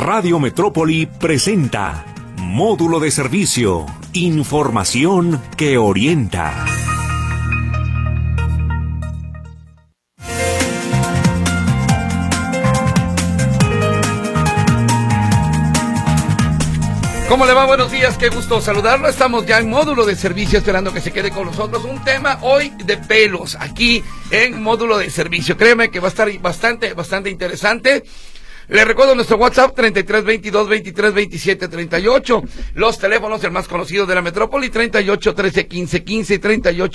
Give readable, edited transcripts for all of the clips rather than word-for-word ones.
Radio Metrópoli presenta Módulo de Servicio, información que orienta. ¿Cómo le va? Buenos días, qué gusto saludarlo. Estamos ya en Módulo de Servicio, esperando que se quede con nosotros. Un tema hoy de pelos, aquí en Módulo de Servicio. Créeme que va a estar bastante interesante. Les recuerdo nuestro WhatsApp 3322-2327-38. Los teléfonos, el más conocido de la metrópoli, 3813-1515 y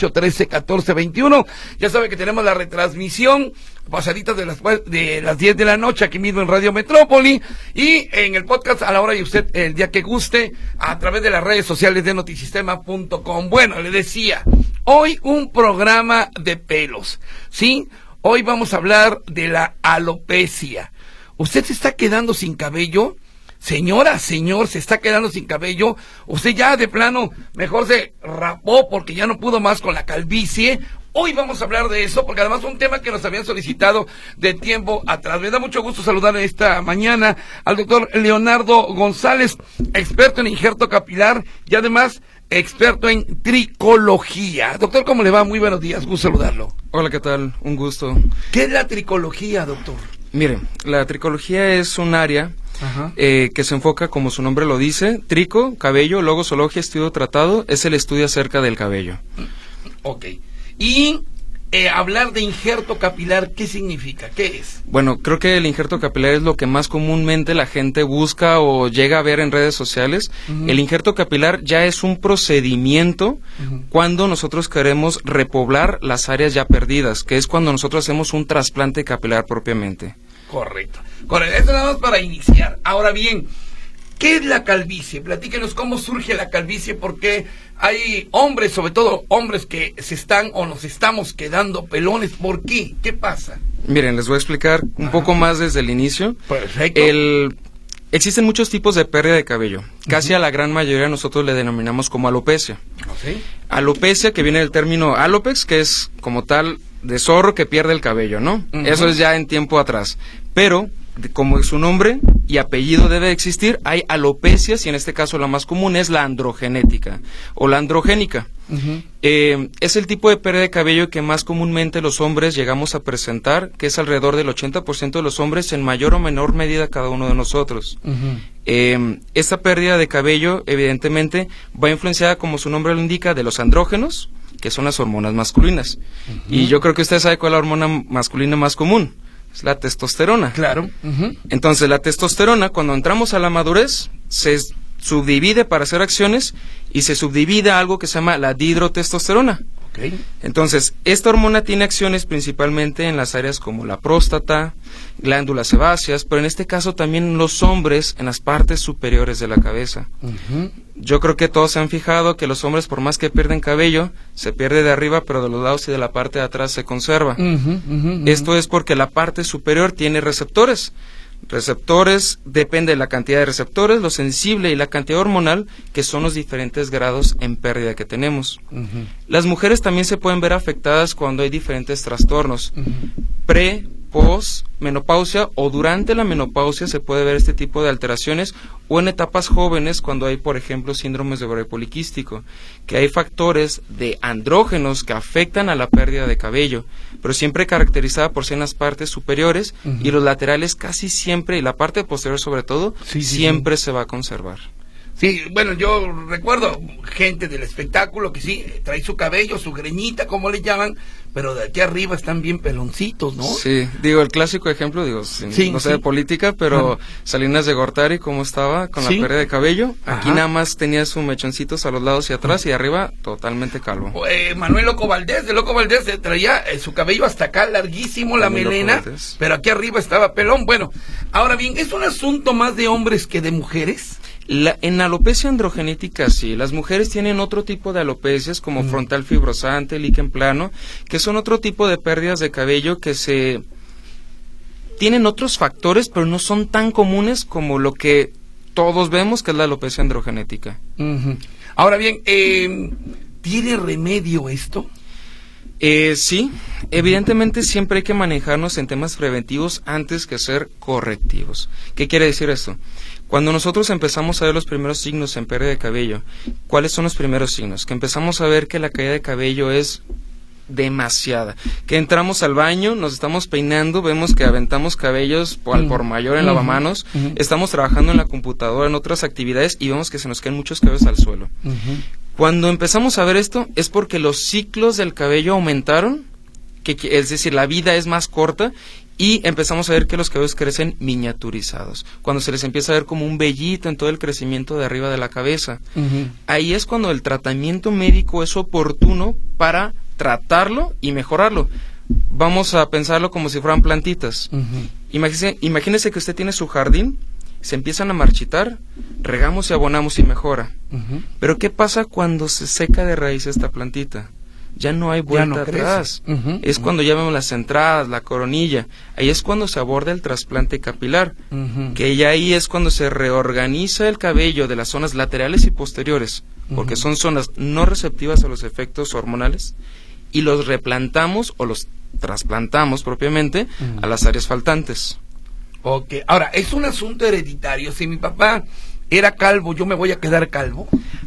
3813-1421. Ya sabe que tenemos la retransmisión pasaditas de las 10 de la noche aquí mismo en Radio Metrópoli, y en el podcast a la hora y usted el día que guste a través de las redes sociales de notisistema.com. Bueno, le decía, hoy un programa de pelos, ¿sí? Hoy vamos a hablar de la alopecia. ¿Usted se está quedando sin cabello? Señora, señor, ¿se está quedando sin cabello? ¿Usted ya de plano mejor se rapó porque ya no pudo más con la calvicie? Hoy vamos a hablar de eso, porque además es un tema que nos habían solicitado de tiempo atrás. Me da mucho gusto saludar esta mañana al doctor Leonardo González, experto en injerto capilar y además experto en tricología. Doctor, ¿cómo le va? Muy buenos días, gusto saludarlo. Hola, ¿qué tal? Un gusto. ¿Qué es la tricología, doctor? Mire, la tricología es un área que se enfoca, como su nombre lo dice, trico, cabello, logo, zoología, estudio tratado, es el estudio acerca del cabello. Ok. Y hablar de injerto capilar, ¿qué significa? ¿Qué es? Bueno, creo que el injerto capilar es lo que más comúnmente la gente busca o llega a ver en redes sociales. El injerto capilar ya es un procedimiento cuando nosotros queremos repoblar las áreas ya perdidas, que es cuando nosotros hacemos un trasplante capilar propiamente. Correcto. Esto nada más para iniciar. Ahora bien, ¿qué es la calvicie? Platíquenos cómo surge la calvicie, porque hay hombres, sobre todo hombres, que se están o nos estamos quedando pelones. ¿Por qué? ¿Qué pasa? Miren, les voy a explicar un poco más desde el inicio. Perfecto. Existen muchos tipos de pérdida de cabello. Casi a la gran mayoría nosotros le denominamos como alopecia. ¿Sí? Alopecia, que viene del término alopex, que es como tal de zorro que pierde el cabello, ¿no? Eso es ya en tiempo atrás. Pero, como su nombre y apellido debe existir, hay alopecias, y en este caso la más común es la androgenética o la androgénica. Es el tipo de pérdida de cabello que más comúnmente los hombres llegamos a presentar, que es alrededor del 80% de los hombres, en mayor o menor medida cada uno de nosotros. Esta pérdida de cabello evidentemente va influenciada, como su nombre lo indica, de los andrógenos, que son las hormonas masculinas. Y yo creo que usted sabe cuál es la hormona masculina más común. Es la testosterona. Claro. Entonces, la testosterona, cuando entramos a la madurez, se subdivide para hacer acciones y se subdivide a algo que se llama la dihidrotestosterona. Okay. Entonces, esta hormona tiene acciones principalmente en las áreas como la próstata, glándulas sebáceas, pero en este caso también en los hombres, en las partes superiores de la cabeza. Yo creo que todos se han fijado que los hombres, por más que pierden cabello, se pierde de arriba, pero de los lados y de la parte de atrás se conserva. Esto es porque la parte superior tiene receptores. Receptores, depende de la cantidad de receptores, lo sensible y la cantidad hormonal, que son los diferentes grados en pérdida que tenemos. Las mujeres también se pueden ver afectadas cuando hay diferentes trastornos. Pre, post, menopausia o durante la menopausia se puede ver este tipo de alteraciones, o en etapas jóvenes cuando hay, por ejemplo, síndromes de ovario poliquístico, que hay factores de andrógenos que afectan a la pérdida de cabello, pero siempre caracterizada por ser en las partes superiores, y los laterales casi siempre, y la parte posterior sobre todo, siempre se va a conservar. Sí, bueno, yo recuerdo gente del espectáculo que sí, trae su cabello, su greñita, como le llaman, pero de aquí arriba están bien peloncitos, ¿no? Sí, digo, el clásico ejemplo, no sé de política, pero Salinas de Gortari, ¿cómo estaba con la pérdida de cabello? Aquí nada más tenía sus mechoncitos a los lados y atrás, y arriba totalmente calvo. Manuel Loco Valdés, traía su cabello hasta acá, larguísimo, la melena, pero aquí arriba estaba pelón. Bueno, ahora bien, ¿es un asunto más de hombres que de mujeres? En la alopecia androgenética sí, las mujeres tienen otro tipo de alopecias como frontal fibrosante, líquen plano, que son otro tipo de pérdidas de cabello que tienen otros factores, pero no son tan comunes como lo que todos vemos, que es la alopecia androgenética. Ahora bien, ¿tiene remedio esto? Sí, evidentemente siempre hay que manejarnos en temas preventivos antes que ser correctivos. ¿Qué quiere decir esto? Cuando nosotros empezamos a ver los primeros signos en pérdida de cabello, ¿cuáles son los primeros signos? Que empezamos a ver que la caída de cabello es demasiada, que entramos al baño, nos estamos peinando, vemos que aventamos cabellos al por mayor en lavamanos, estamos trabajando en la computadora, en otras actividades y vemos que se nos caen muchos cabellos al suelo. Cuando empezamos a ver esto es porque los ciclos del cabello aumentaron, es decir, la vida es más corta y empezamos a ver que los cabellos crecen miniaturizados, cuando se les empieza a ver como un vellito en todo el crecimiento de arriba de la cabeza. Ahí es cuando el tratamiento médico es oportuno para tratarlo y mejorarlo. Vamos a pensarlo como si fueran plantitas. Imagínese que usted tiene su jardín, se empiezan a marchitar, regamos y abonamos y mejora. Pero ¿qué pasa cuando se seca de raíz esta plantita? Ya no hay vuelta atrás. Es cuando ya vemos las entradas, la coronilla. Ahí es cuando se aborda el trasplante capilar, que ya ahí es cuando se reorganiza el cabello de las zonas laterales y posteriores, porque son zonas no receptivas a los efectos hormonales, y los replantamos o los trasplantamos propiamente a las áreas faltantes. Ok, ahora, ¿es un asunto hereditario? Si mi papá era calvo, ¿yo me voy a quedar calvo?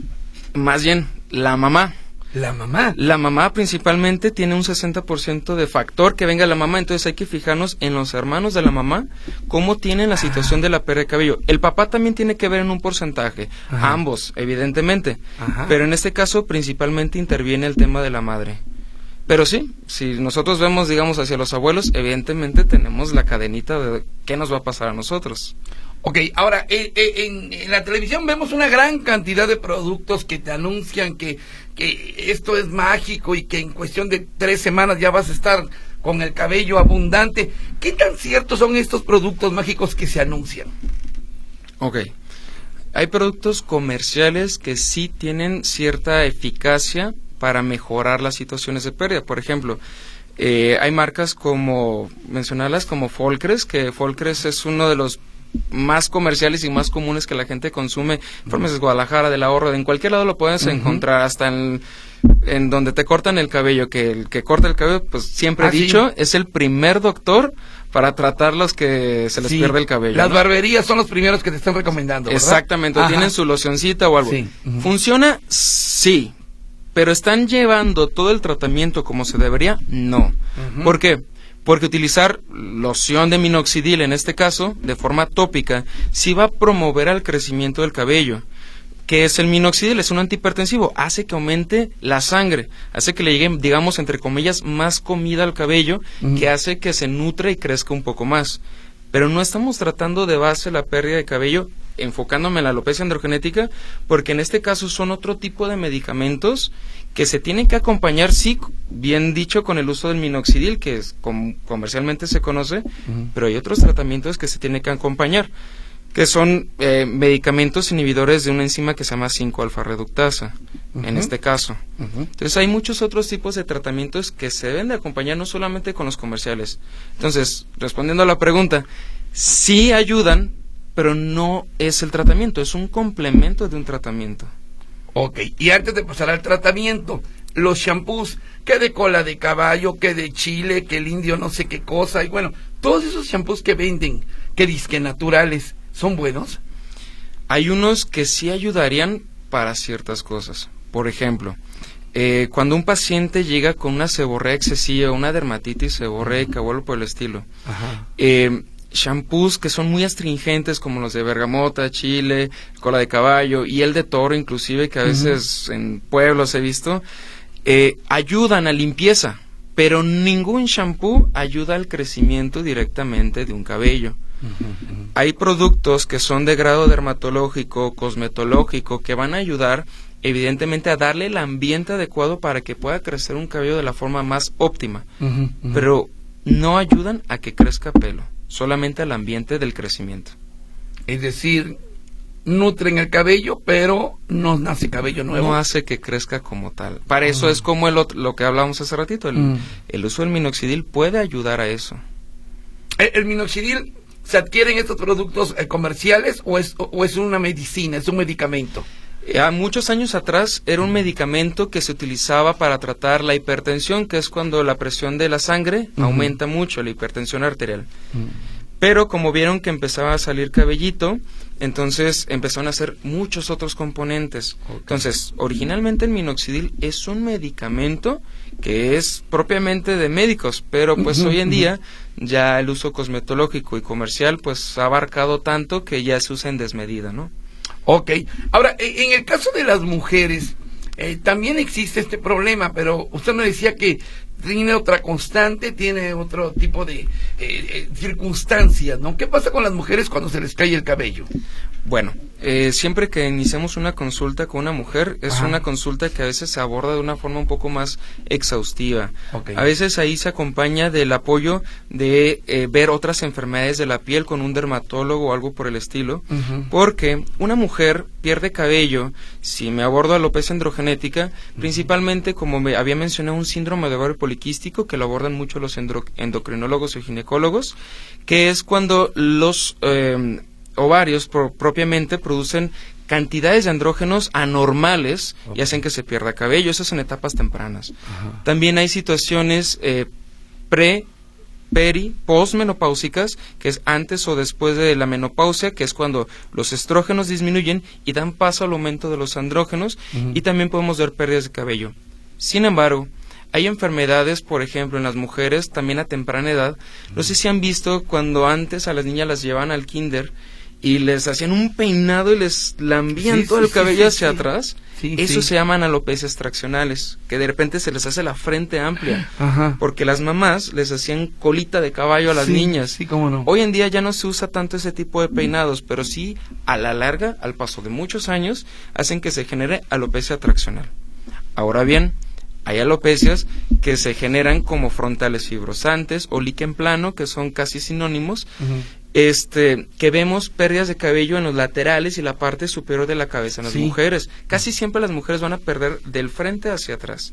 Más bien, la mamá. ¿La mamá? La mamá principalmente tiene un 60% de factor que venga de la mamá, entonces hay que fijarnos en los hermanos de la mamá, cómo tienen la situación de la pérdida de cabello. El papá también tiene que ver en un porcentaje, ambos, evidentemente, pero en este caso principalmente interviene el tema de la madre. Pero sí, si nosotros vemos, digamos, hacia los abuelos, evidentemente tenemos la cadenita de qué nos va a pasar a nosotros. Ok, ahora, en la televisión vemos una gran cantidad de productos que te anuncian que esto es mágico y que en cuestión de 3 semanas ya vas a estar con el cabello abundante. ¿Qué tan ciertos son estos productos mágicos que se anuncian? Ok. Hay productos comerciales que sí tienen cierta eficacia para mejorar las situaciones de pérdida. Por ejemplo, hay marcas como, mencionarlas como Folcres, que Folcres es uno de los más comerciales y más comunes que la gente consume. Farmacias de Guadalajara, del Ahorro, en cualquier lado lo puedes encontrar, hasta en donde te cortan el cabello, que el que corta el cabello, pues siempre he dicho, es el primer doctor para tratar los que se les pierde el cabello. Las barberías son los primeros que te están recomendando, ¿verdad? Exactamente, o tienen su locioncita o algo. ¿Funciona? Sí. ¿Pero están llevando todo el tratamiento como se debería? No. ¿Por qué? Porque utilizar loción de minoxidil, en este caso, de forma tópica, sí va a promover el crecimiento del cabello. ¿Qué es el minoxidil? Es un antihipertensivo, hace que aumente la sangre, hace que le llegue, digamos, entre comillas, más comida al cabello, que hace que se nutre y crezca un poco más. Pero no estamos tratando de base la pérdida de cabello, enfocándome en la alopecia androgenética, porque en este caso son otro tipo de medicamentos que se tienen que acompañar, sí, bien dicho, con el uso del minoxidil, que es, comercialmente se conoce, pero hay otros tratamientos que se tienen que acompañar, que son medicamentos inhibidores de una enzima que se llama 5-alfa-reductasa, en este caso. Entonces hay muchos otros tipos de tratamientos que se deben de acompañar, no solamente con los comerciales. Entonces, respondiendo a la pregunta, sí ayudan, pero no es el tratamiento, es un complemento de un tratamiento. Ok, y antes de pasar al tratamiento, los shampoos, que de cola de caballo, que de chile, que el indio no sé qué cosa, y bueno, todos esos shampoos que venden, que dizque naturales, ¿son buenos? Hay unos que sí ayudarían para ciertas cosas. Por ejemplo, cuando un paciente llega con una seborrea excesiva, una dermatitis seborreica o algo por el estilo, shampoos que son muy astringentes, como los de bergamota, chile, cola de caballo y el de toro, inclusive, que a veces en pueblos he visto, ayudan a limpieza, pero ningún shampoo ayuda al crecimiento directamente de un cabello. Hay productos que son de grado dermatológico, cosmetológico, que van a ayudar evidentemente a darle el ambiente adecuado para que pueda crecer un cabello de la forma más óptima, pero no ayudan a que crezca pelo, solamente al ambiente del crecimiento. Es decir, nutren el cabello, pero no nace cabello nuevo. No hace que crezca como tal. Para eso es como lo que hablábamos hace ratito, el uso del minoxidil puede ayudar a eso. ¿El minoxidil se adquiere en estos productos comerciales o es una medicina, es un medicamento? Muchos años atrás era un medicamento que se utilizaba para tratar la hipertensión, que es cuando la presión de la sangre aumenta mucho, la hipertensión arterial. Pero como vieron que empezaba a salir cabellito, entonces empezaron a hacer muchos otros componentes. Entonces, originalmente el minoxidil es un medicamento que es propiamente de médicos, pero pues hoy en día ya el uso cosmetológico y comercial pues ha abarcado tanto que ya se usa en desmedida, ¿no? Ok. Ahora, en el caso de las mujeres, también existe este problema, pero usted me decía que tiene otra constante, tiene otro tipo de circunstancias, ¿no? ¿Qué pasa con las mujeres cuando se les cae el cabello? Bueno, siempre que iniciamos una consulta con una mujer, es una consulta que a veces se aborda de una forma un poco más exhaustiva. Okay. A veces ahí se acompaña del apoyo de ver otras enfermedades de la piel con un dermatólogo o algo por el estilo, porque una mujer pierde cabello, si me abordo alopecia androgenética, principalmente, como me había mencionado, un síndrome de ovario poliquístico, que lo abordan mucho los endocrinólogos y ginecólogos, que es cuando los ovarios propiamente producen cantidades de andrógenos anormales y hacen que se pierda cabello. Eso es en etapas tempranas. También hay situaciones postmenopáusicas, que es antes o después de la menopausia, que es cuando los estrógenos disminuyen y dan paso al aumento de los andrógenos, y también podemos ver pérdidas de cabello. Sin embargo, hay enfermedades, por ejemplo, en las mujeres, también a temprana edad. No sé si han visto cuando antes a las niñas las llevaban al kinder y les hacían un peinado y les lambían todo el cabello hacia atrás. Eso se llaman alopecias traccionales, que de repente se les hace la frente amplia, porque las mamás les hacían colita de caballo a las niñas. Sí, cómo no. Hoy en día ya no se usa tanto ese tipo de peinados, pero sí, a la larga, al paso de muchos años, hacen que se genere alopecia traccional. Ahora bien, hay alopecias que se generan como frontales fibrosantes o líquen plano, que son casi sinónimos, que vemos pérdidas de cabello en los laterales y la parte superior de la cabeza en las mujeres. Casi siempre las mujeres van a perder del frente hacia atrás.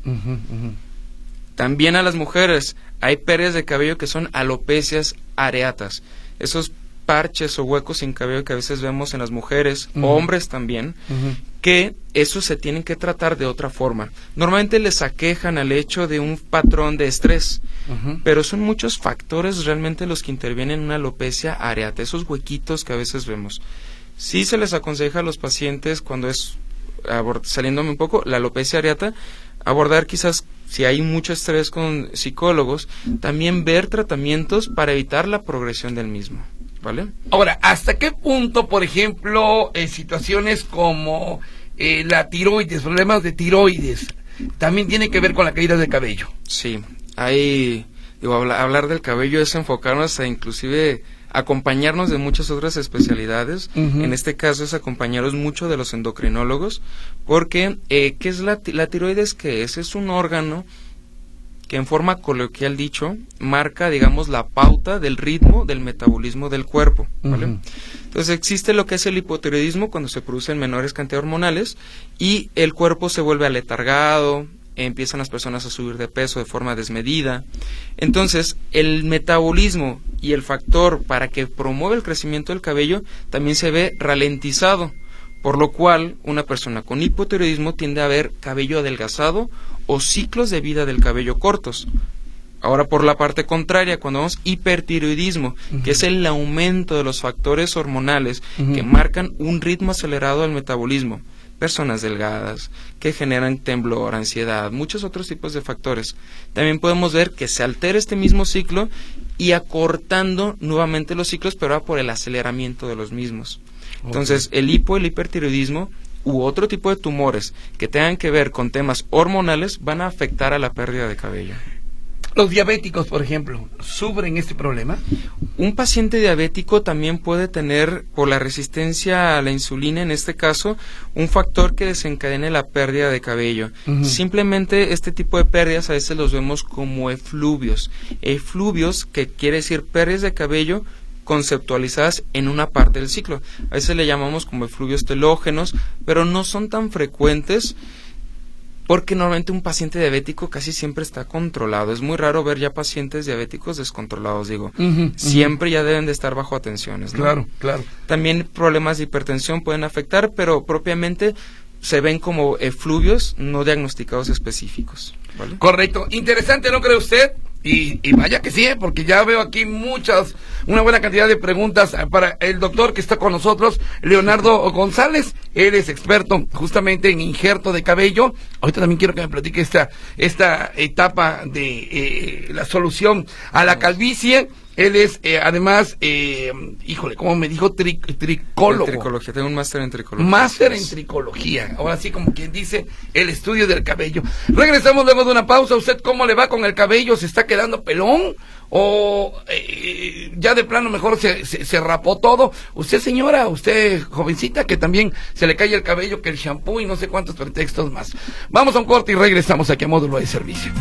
También a las mujeres hay pérdidas de cabello que son alopecias areatas. Esos parches o huecos sin cabello que a veces vemos en las mujeres, hombres también, que eso se tienen que tratar de otra forma. Normalmente les aquejan al hecho de un patrón de estrés, pero son muchos factores realmente los que intervienen en una alopecia areata, esos huequitos que a veces vemos. Sí se les aconseja a los pacientes, cuando es, saliéndome un poco, la alopecia areata, abordar quizás, si hay mucho estrés con psicólogos, también ver tratamientos para evitar la progresión del mismo. ¿Vale? Ahora, ¿hasta qué punto, por ejemplo, situaciones como la tiroides, problemas de tiroides, también tiene que ver con la caída de cabello? Sí, hay, hablar del cabello es enfocarnos a inclusive acompañarnos de muchas otras especialidades. En este caso es acompañarnos mucho de los endocrinólogos, porque ¿qué es la tiroides? ¿Qué es? Es un órgano que en forma coloquial dicho, marca, digamos, la pauta del ritmo del metabolismo del cuerpo, ¿vale? Entonces existe lo que es el hipotiroidismo, cuando se producen menores cantidades hormonales, y el cuerpo se vuelve aletargado, empiezan las personas a subir de peso de forma desmedida. Entonces, el metabolismo y el factor para que promueva el crecimiento del cabello también se ve ralentizado, por lo cual una persona con hipotiroidismo tiende a ver cabello adelgazado o ciclos de vida del cabello cortos. Ahora, por la parte contraria, cuando vemos hipertiroidismo, que es el aumento de los factores hormonales que marcan un ritmo acelerado del metabolismo, personas delgadas, que generan temblor, ansiedad, muchos otros tipos de factores, también podemos ver que se altera este mismo ciclo y acortando nuevamente los ciclos, pero va por el aceleramiento de los mismos. Entonces, el hipertiroidismo u otro tipo de tumores que tengan que ver con temas hormonales van a afectar a la pérdida de cabello. ¿Los diabéticos, por ejemplo, sufren este problema? Un paciente diabético también puede tener, por la resistencia a la insulina, en este caso, un factor que desencadene la pérdida de cabello. Simplemente este tipo de pérdidas a veces los vemos como efluvios. Efluvios, que quiere decir pérdidas de cabello conceptualizadas en una parte del ciclo. A veces le llamamos como efluvios telógenos, pero no son tan frecuentes porque normalmente un paciente diabético casi siempre está controlado. Es muy raro ver ya pacientes diabéticos descontrolados, digo. Siempre ya deben de estar bajo atenciones, ¿no? Claro, claro. También problemas de hipertensión pueden afectar, pero propiamente se ven como efluvios no diagnosticados específicos, ¿vale? Correcto. Interesante, ¿no cree usted? Y vaya que sí, porque ya veo aquí una buena cantidad de preguntas para el doctor que está con nosotros, Leonardo González. Él es experto justamente en injerto de cabello. Ahorita también quiero que me platique esta etapa de la solución a la calvicie. Él es, además, híjole, ¿cómo me dijo? Tricólogo. Tricología, tengo un máster en tricología. Máster en tricología. Ahora sí, como quien dice, el estudio del cabello. Regresamos luego de una pausa. ¿Usted cómo le va con el cabello? ¿Se está quedando pelón? ¿O ya de plano mejor se rapó todo? Usted, señora, usted, jovencita, que también se le cae el cabello, que el shampoo y no sé cuántos pretextos más. Vamos a un corte y regresamos aquí a Módulo de Servicio.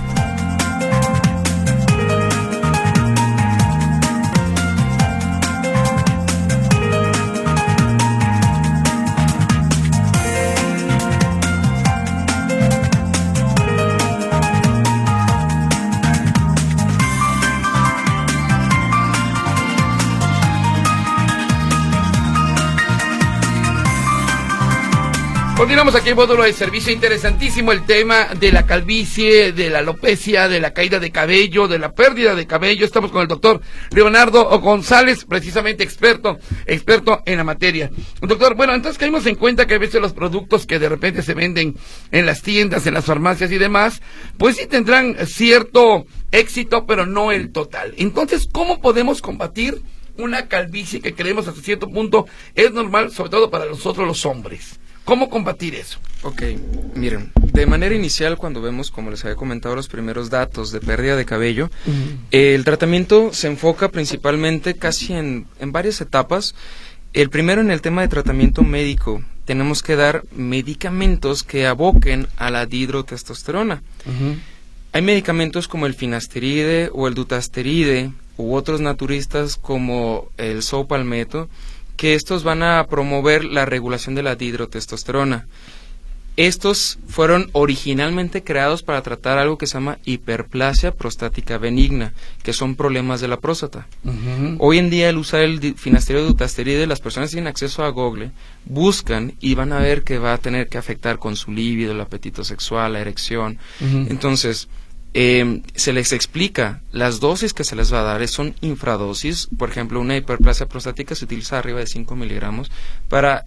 Continuamos aquí en Módulo de Servicio. Interesantísimo el tema de la calvicie, de la alopecia, de la caída de cabello, de la pérdida de cabello. Estamos con el doctor Leonardo González, precisamente experto en la materia. Doctor, bueno, entonces caímos en cuenta que a veces los productos que de repente se venden en las tiendas, en las farmacias y demás, pues sí tendrán cierto éxito, pero no el total. Entonces, ¿cómo podemos combatir una calvicie que creemos hasta cierto punto es normal, sobre todo para nosotros los hombres? ¿Cómo combatir eso? Ok, miren, de manera inicial, cuando vemos, como les había comentado, los primeros datos de pérdida de cabello, el tratamiento se enfoca principalmente casi en varias etapas. El primero, en el tema de tratamiento médico, tenemos que dar medicamentos que aboquen a la dihidrotestosterona. Hay medicamentos como el finasteride o el dutasteride u otros naturistas como el sopalmeto, que estos van a promover la regulación de la dihidrotestosterona. Estos fueron originalmente creados para tratar algo que se llama hiperplasia prostática benigna, que son problemas de la próstata. Hoy en día, el usar el finasteride o dutasteride, las personas que tienen acceso a Google buscan y van a ver que va a tener que afectar con su líbido, el apetito sexual, la erección. Entonces, se les explica las dosis que se les va a dar, son infradosis. Por ejemplo, una hiperplasia prostática se utiliza arriba de 5 miligramos para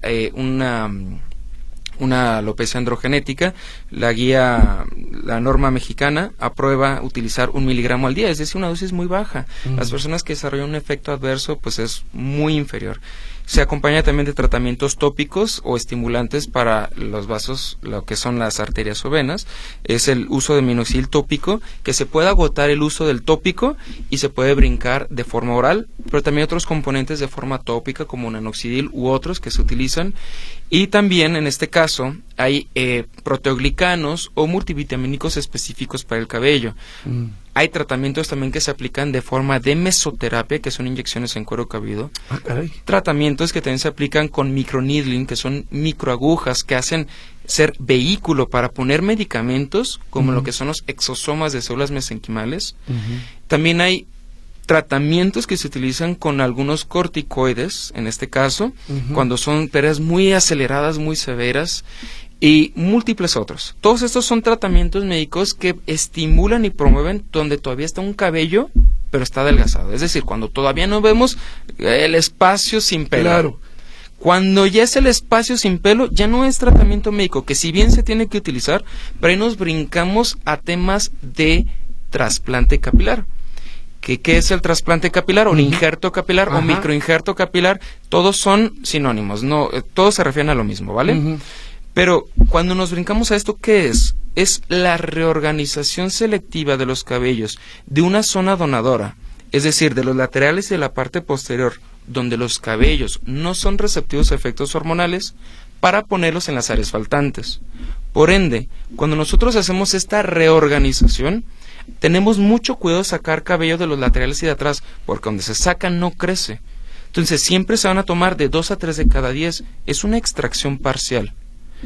una alopecia androgenética. La norma mexicana aprueba utilizar 1 miligramo al día, es decir, una dosis muy baja. Las personas que desarrollan un efecto adverso, pues es muy inferior. Se acompaña también de tratamientos tópicos o estimulantes para los vasos, lo que son las arterias o venas. Es el uso de minoxidil tópico, que se puede agotar el uso del tópico y se puede brincar de forma oral, pero también otros componentes de forma tópica como nanoxidil u otros que se utilizan. Y también en este caso hay proteoglicanos o multivitamínicos específicos para el cabello. Hay tratamientos también que se aplican de forma de mesoterapia, que son inyecciones en cuero cabelludo. Tratamientos que también se aplican con microneedling, que son microagujas que hacen ser vehículo para poner medicamentos, como lo que son los exosomas de células mesenquimales. También hay tratamientos que se utilizan con algunos corticoides, en este caso, cuando son pérdidas muy aceleradas, muy severas, y múltiples otros. Todos estos son tratamientos médicos que estimulan y promueven donde todavía está un cabello, pero está adelgazado. Es decir, cuando todavía no vemos el espacio sin pelo. Claro. Cuando ya es el espacio sin pelo, ya no es tratamiento médico, que si bien se tiene que utilizar, pero ahí nos brincamos a temas de trasplante capilar. ¿Qué es el trasplante capilar o el injerto capilar o microinjerto capilar? Todos son sinónimos, no, todos se refieren a lo mismo, ¿vale? Pero cuando nos brincamos a esto, ¿qué es? Es la reorganización selectiva de los cabellos de una zona donadora, es decir, de los laterales y de la parte posterior, donde los cabellos no son receptivos a efectos hormonales, para ponerlos en las áreas faltantes. Por ende, cuando nosotros hacemos esta reorganización, tenemos mucho cuidado de sacar cabello de los laterales y de atrás, porque donde se saca no crece. Entonces siempre se van a tomar de 2 a 3 de cada 10. Es una extracción parcial.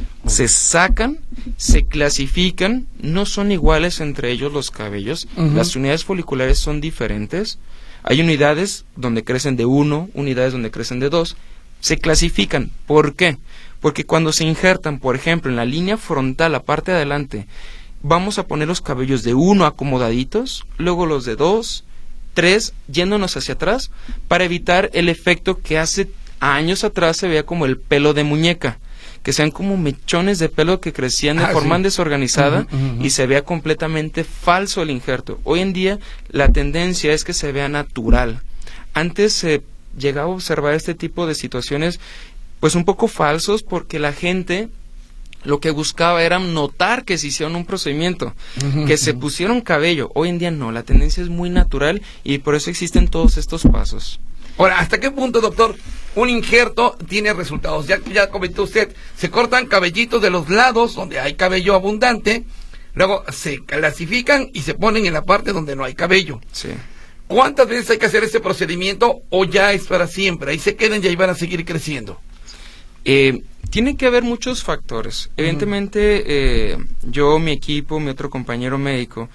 Se sacan, se clasifican, no son iguales entre ellos los cabellos. Las unidades foliculares son diferentes. Hay unidades donde crecen de 1, unidades donde crecen de 2, Se clasifican. ¿Por qué? Porque cuando se injertan, por ejemplo, en la línea frontal, la parte de adelante, vamos a poner los cabellos de 1 acomodaditos, luego los de 2, 3, yéndonos hacia atrás, para evitar el efecto que hace años atrás se veía como el pelo de muñeca, que sean como mechones de pelo que crecían de forma desorganizada y se vea completamente falso el injerto. Hoy en día la tendencia es que se vea natural. Antes se llegaba a observar este tipo de situaciones pues un poco falsos, porque la gente lo que buscaba era notar que se hicieron un procedimiento, que se pusieron cabello. Hoy en día no, la tendencia es muy natural y por eso existen todos estos pasos. Ahora, ¿hasta qué punto, doctor, un injerto tiene resultados? Ya comentó usted, se cortan cabellitos de los lados donde hay cabello abundante, luego se clasifican y se ponen en la parte donde no hay cabello. Sí. ¿Cuántas veces hay que hacer este procedimiento o ya es para siempre? Ahí se quedan y ahí van a seguir creciendo. Tiene que haber muchos factores. Evidentemente, yo, mi equipo, mi otro compañero médico,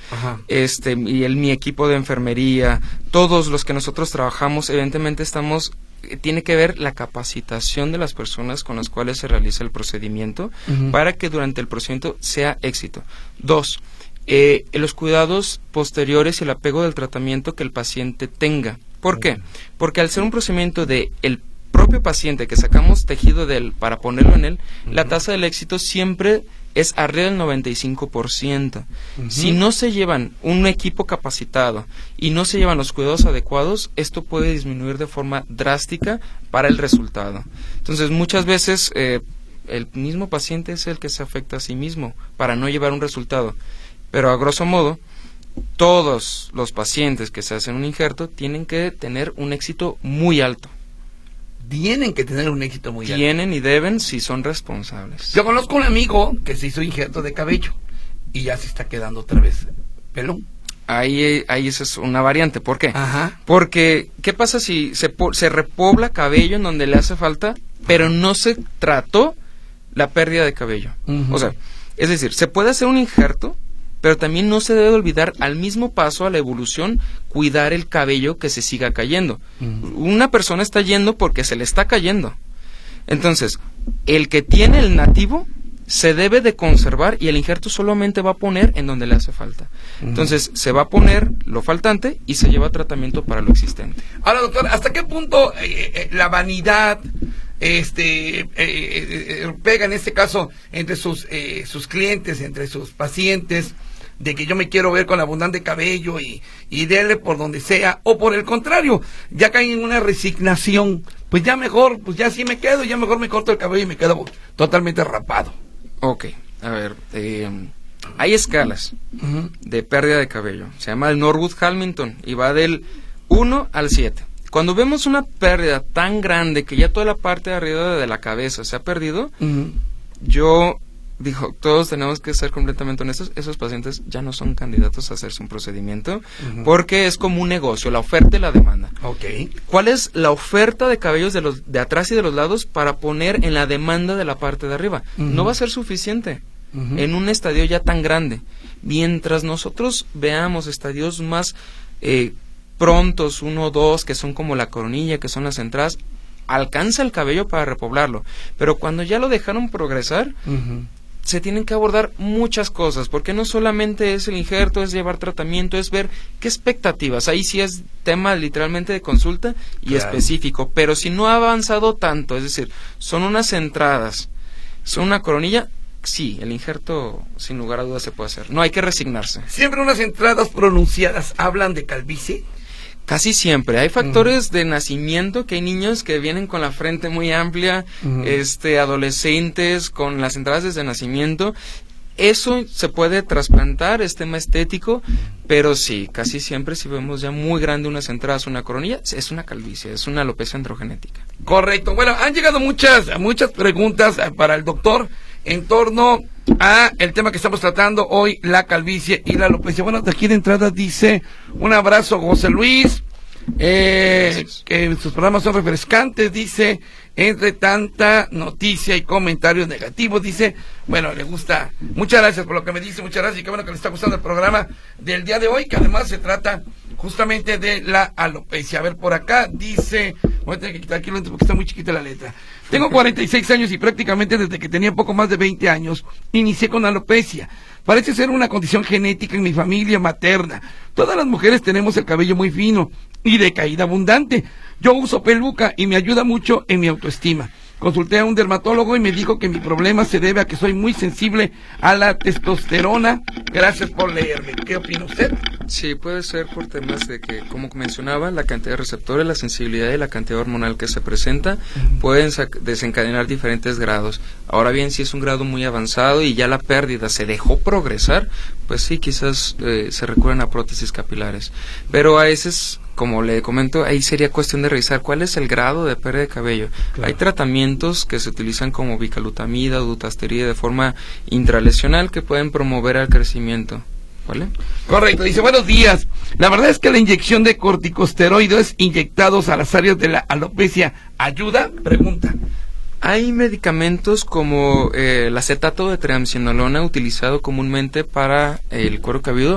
mi equipo de enfermería, todos los que nosotros trabajamos, evidentemente tiene que ver la capacitación de las personas con las cuales se realiza el procedimiento para que durante el procedimiento sea éxito. 2, los cuidados posteriores y el apego del tratamiento que el paciente tenga. ¿Por qué? Porque al ser un procedimiento de el propio paciente que sacamos tejido de él para ponerlo en él, la tasa del éxito siempre es arriba del 95%. Si no se llevan un equipo capacitado y no se llevan los cuidados adecuados, esto puede disminuir de forma drástica para el resultado. Entonces, muchas veces el mismo paciente es el que se afecta a sí mismo para no llevar un resultado. Pero a grosso modo, todos los pacientes que se hacen un injerto tienen que tener un éxito muy alto. Tienen que tener un éxito muy alto. Tienen y deben si son responsables. Yo conozco un amigo que se hizo injerto de cabello y ya se está quedando otra vez pelón. Ahí esa es una variante. ¿Por qué? Ajá. Porque, ¿qué pasa si se repobla cabello en donde le hace falta, pero no se trató la pérdida de cabello? O sea, es decir, se puede hacer un injerto, pero también no se debe olvidar al mismo paso a la evolución cuidar el cabello que se siga cayendo. Una persona está yendo porque se le está cayendo. Entonces, el que tiene el nativo se debe de conservar y el injerto solamente va a poner en donde le hace falta. Entonces, se va a poner lo faltante y se lleva tratamiento para lo existente. Ahora, doctor, ¿hasta qué punto la vanidad pega en este caso entre sus clientes, entre sus pacientes, de que yo me quiero ver con abundante cabello y dele por donde sea, o por el contrario, ya caen en una resignación, pues ya mejor, pues ya sí me quedo, ya mejor me corto el cabello y me quedo totalmente rapado? Ok, a ver, hay escalas de pérdida de cabello, se llama el Norwood-Hamilton y va del 1 al 7. Cuando vemos una pérdida tan grande que ya toda la parte de arriba de la cabeza se ha perdido, yo digo, todos tenemos que ser completamente honestos, esos pacientes ya no son candidatos a hacerse un procedimiento, porque es como un negocio, la oferta y la demanda. ¿Cuál es la oferta de cabellos de atrás y de los lados para poner en la demanda de la parte de arriba? No va a ser suficiente en un estadio ya tan grande. Mientras nosotros veamos estadios más prontos, 1 o 2, que son como la coronilla, que son las entradas, alcanza el cabello para repoblarlo. Pero cuando ya lo dejaron progresar, se tienen que abordar muchas cosas, porque no solamente es el injerto, es llevar tratamiento, es ver qué expectativas. Ahí sí es tema literalmente de consulta y específico, pero si no ha avanzado tanto, es decir, son unas entradas, son una coronilla, sí, el injerto sin lugar a dudas se puede hacer. No hay que resignarse. ¿Siempre unas entradas pronunciadas hablan de calvicie? Casi siempre. Hay factores de nacimiento, que hay niños que vienen con la frente muy amplia, adolescentes con las entradas desde nacimiento. Eso se puede trasplantar, es tema estético, pero sí, casi siempre si vemos ya muy grande unas entradas, una coronilla, es una calvicie, es una alopecia androgenética. Correcto. Bueno, han llegado muchas preguntas para el doctor en torno a el tema que estamos tratando hoy, la calvicie y la alopecia. Bueno, de aquí de entrada dice, un abrazo José Luis, que sus programas son refrescantes, dice, entre tanta noticia y comentarios negativos, dice, bueno, le gusta, muchas gracias por lo que me dice, muchas gracias, y qué bueno que le está gustando el programa del día de hoy, que además se trata justamente de la alopecia. A ver, por acá dice, voy a tener que quitar aquí porque está muy chiquita la letra. Tengo 46 años y prácticamente desde que tenía poco más de 20 años inicié con alopecia. Parece ser una condición genética en mi familia materna. Todas las mujeres tenemos el cabello muy fino y de caída abundante. Yo uso peluca y me ayuda mucho en mi autoestima. Consulté a un dermatólogo y me dijo que mi problema se debe a que soy muy sensible a la testosterona. Gracias por leerme. ¿Qué opina usted? Sí, puede ser por temas de que, como mencionaba, la cantidad de receptores, la sensibilidad y la cantidad hormonal que se presenta pueden desencadenar diferentes grados. Ahora bien, si es un grado muy avanzado y ya la pérdida se dejó progresar, pues sí, quizás se recurren a prótesis capilares. Pero a veces, como le comento, ahí sería cuestión de revisar cuál es el grado de pérdida de cabello. Claro. Hay tratamientos que se utilizan como bicalutamida o dutasterida de forma intralesional que pueden promover el crecimiento. ¿Vale? Correcto, dice, buenos días. La verdad es que la inyección de corticosteroides inyectados a las áreas de la alopecia ¿ayuda? Pregunta. Hay medicamentos como el acetato de triamcinolona utilizado comúnmente para el cuero cabelludo.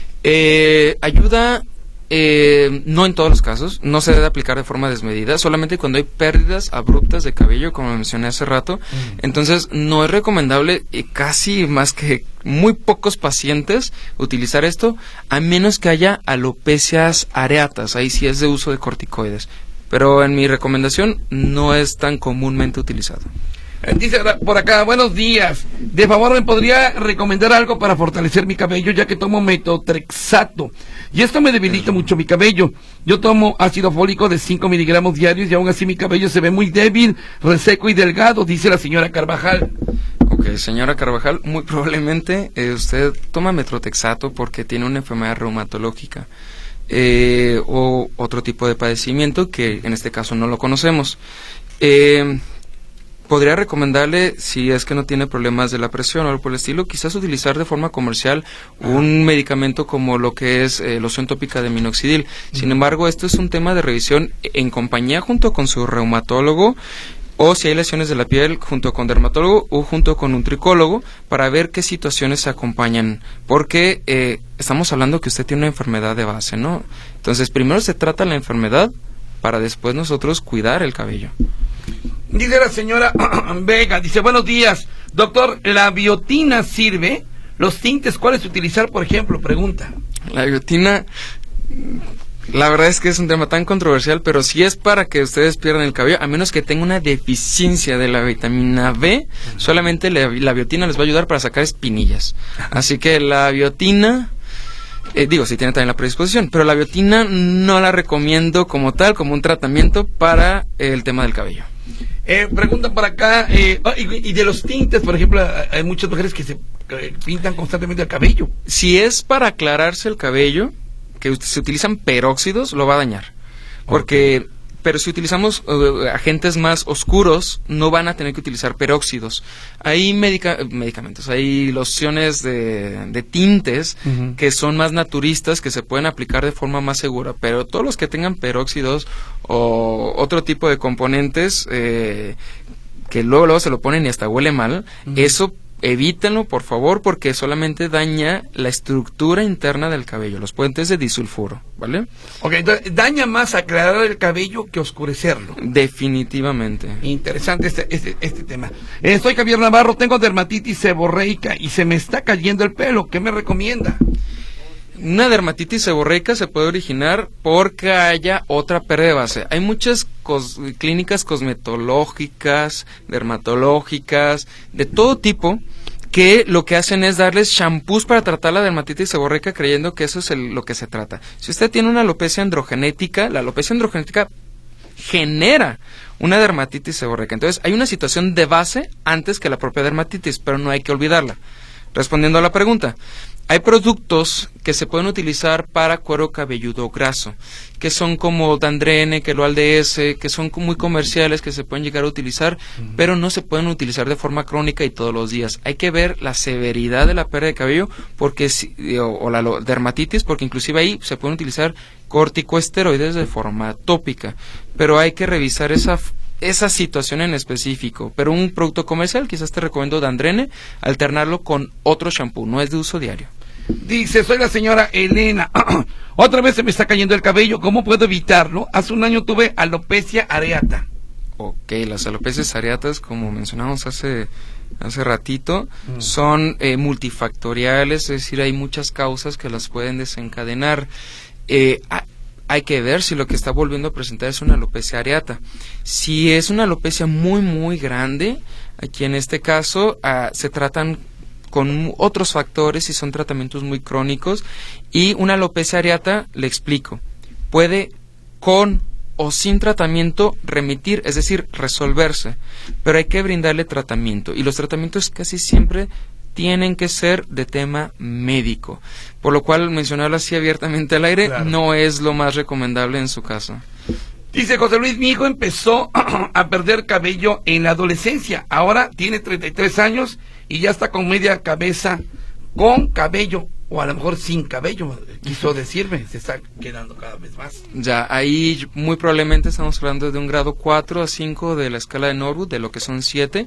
Ayuda. No en todos los casos, no se debe aplicar de forma desmedida, solamente cuando hay pérdidas abruptas de cabello, como mencioné hace rato. Entonces no es recomendable, casi más que muy pocos pacientes, utilizar esto, a menos que haya alopecias areatas, ahí sí es de uso de corticoides, pero en mi recomendación no es tan comúnmente utilizado. Dice por acá, buenos días. De favor, ¿me podría recomendar algo para fortalecer mi cabello, ya que tomo metotrexato? Y esto me debilita mucho mi cabello. Yo tomo ácido fólico de 5 miligramos diarios y aún así mi cabello se ve muy débil, reseco y delgado, dice la señora Carvajal. Ok, señora Carvajal, muy probablemente usted toma metotrexato porque tiene una enfermedad reumatológica. O otro tipo de padecimiento que en este caso no lo conocemos. Podría recomendarle, si es que no tiene problemas de la presión o algo por el estilo, quizás utilizar de forma comercial un medicamento como lo que es loción tópica de minoxidil. Sin embargo, esto es un tema de revisión en compañía junto con su reumatólogo, o si hay lesiones de la piel, junto con dermatólogo o junto con un tricólogo, para ver qué situaciones se acompañan, porque estamos hablando que usted tiene una enfermedad de base, ¿no? Entonces, primero se trata la enfermedad para después nosotros cuidar el cabello. Dice la señora Vega, dice, buenos días, doctor, ¿la biotina sirve? Los tintes, ¿cuáles utilizar, por ejemplo? Pregunta. La biotina, la verdad es que es un tema tan controversial, pero sí es para que ustedes pierdan el cabello, a menos que tenga una deficiencia de la vitamina B, solamente la biotina les va a ayudar para sacar espinillas. Así que la biotina... si tiene también la predisposición, pero la biotina no la recomiendo como tal, como un tratamiento para el tema del cabello. Preguntan por acá, y de los tintes, por ejemplo, hay muchas mujeres que se pintan constantemente el cabello. Si es para aclararse el cabello, que se utilizan peróxidos, lo va a dañar. Porque... Okay. Pero si utilizamos agentes más oscuros, no van a tener que utilizar peróxidos. Hay medicamentos, hay lociones de tintes que son más naturistas, que se pueden aplicar de forma más segura, pero todos los que tengan peróxidos o otro tipo de componentes que luego se lo ponen y hasta huele mal, eso evítenlo, por favor, porque solamente daña la estructura interna del cabello, los puentes de disulfuro, ¿vale? Ok, entonces daña más aclarar el cabello que oscurecerlo. Definitivamente. Interesante este tema. Soy Javier Navarro, tengo dermatitis seborreica y se me está cayendo el pelo. ¿Qué me recomienda? Una dermatitis seborreica se puede originar porque haya otra pérdida de base. Hay muchas clínicas cosmetológicas, dermatológicas, de todo tipo, que lo que hacen es darles shampoos para tratar la dermatitis seborreica creyendo que eso es lo que se trata. Si usted tiene una alopecia androgenética, la alopecia androgenética genera una dermatitis seborreica. Entonces, hay una situación de base antes que la propia dermatitis, pero no hay que olvidarla. Respondiendo a la pregunta, hay productos que se pueden utilizar para cuero cabelludo graso, que son como Dandrene, Queloal DS, que son muy comerciales, que se pueden llegar a utilizar, pero no se pueden utilizar de forma crónica y todos los días. Hay que ver la severidad de la pérdida de cabello o la dermatitis, porque inclusive ahí se pueden utilizar corticosteroides de forma tópica, pero hay que revisar esa situación en específico. Pero un producto comercial, quizás te recomiendo Dandrene, alternarlo con otro shampoo, no es de uso diario. Dice, soy la señora Elena. Otra vez se me está cayendo el cabello, ¿cómo puedo evitarlo? Hace un año tuve alopecia areata. Ok, las alopecias areatas, como mencionamos hace ratito, son multifactoriales, es decir, hay muchas causas que las pueden desencadenar. Hay que ver si lo que está volviendo a presentar es una alopecia areata. Si es una alopecia muy, muy grande, aquí en este caso se tratan con otros factores y son tratamientos muy crónicos. Y una alopecia areata, le explico, puede con o sin tratamiento remitir, es decir, resolverse, pero hay que brindarle tratamiento, y los tratamientos casi siempre tienen que ser de tema médico, por lo cual mencionarlo así abiertamente al aire no es lo más recomendable en su caso. Dice José Luis, mi hijo empezó a perder cabello en la adolescencia, ahora tiene 33 años y ya está con media cabeza con cabello, o a lo mejor sin cabello, quiso decirme, se está quedando cada vez más. Ya, ahí muy probablemente estamos hablando de un grado 4 a 5 de la escala de Norwood, de lo que son 7,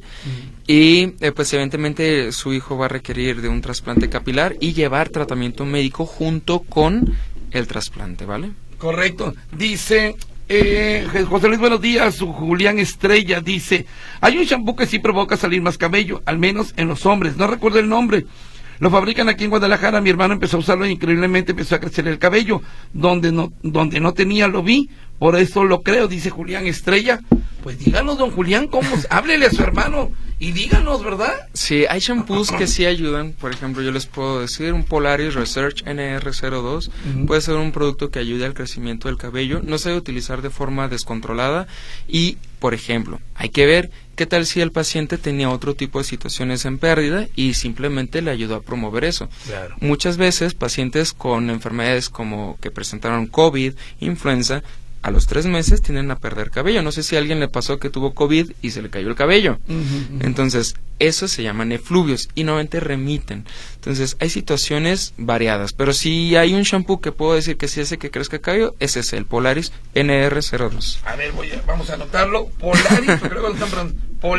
y pues evidentemente su hijo va a requerir de un trasplante capilar y llevar tratamiento médico junto con el trasplante, ¿vale? Correcto. Dice José Luis, buenos días. Julián Estrella dice, hay un shampoo que sí provoca salir más cabello, al menos en los hombres, no recuerdo el nombre. Lo fabrican aquí en Guadalajara, mi hermano empezó a usarlo e increíblemente empezó a crecer el cabello, donde no tenía lo vi, por eso lo creo, dice Julián Estrella. Pues díganos, don Julián, háblele a su hermano y díganos, ¿verdad? Sí, hay shampoos que sí ayudan, por ejemplo, yo les puedo decir, un Polaris Research NR02, puede ser un producto que ayude al crecimiento del cabello, no se debe utilizar de forma descontrolada y, por ejemplo, hay que ver qué tal si el paciente tenía otro tipo de situaciones en pérdida y simplemente le ayudó a promover eso. Claro. Muchas veces pacientes con enfermedades como que presentaron COVID, influenza, a los 3 meses tienden a perder cabello. No sé si a alguien le pasó que tuvo COVID y se le cayó el cabello. Entonces, eso se llaman efluvios y nuevamente remiten. Entonces, hay situaciones variadas, pero si hay un shampoo que puedo decir que sí hace que crezca cabello, ese es el Polaris NR02. A ver, vamos a anotarlo. Polaris, creo que lo están pronunciando.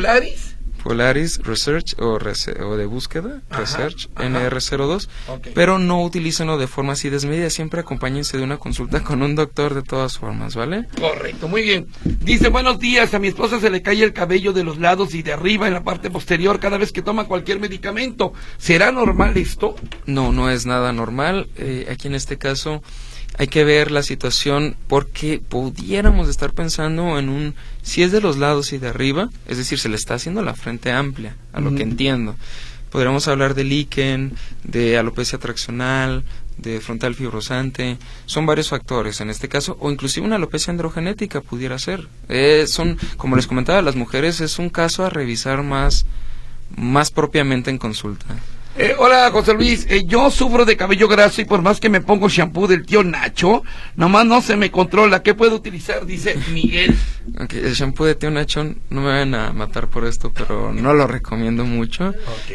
Polaris Research o de búsqueda, Research NR02, pero no utilícenlo de forma así desmedida, siempre acompáñense de una consulta con un doctor de todas formas, ¿vale? Correcto, muy bien. Dice, buenos días, a mi esposa se le cae el cabello de los lados y de arriba en la parte posterior cada vez que toma cualquier medicamento. ¿Será normal esto? No, no es nada normal. Aquí en este caso hay que ver la situación porque pudiéramos estar pensando en si es de los lados y de arriba, es decir, se le está haciendo la frente amplia, a lo que entiendo. Podríamos hablar de líquen, de alopecia traccional, de frontal fibrosante, son varios factores en este caso, o inclusive una alopecia androgenética pudiera ser. Son, como les comentaba, las mujeres es un caso a revisar más propiamente en consulta. Hola José Luis, yo sufro de cabello graso y por más que me pongo shampoo del tío Nacho, nomás no se me controla. ¿Qué puedo utilizar? Dice Miguel. Okay, el shampoo de tío Nacho, no me van a matar por esto, pero no lo recomiendo mucho.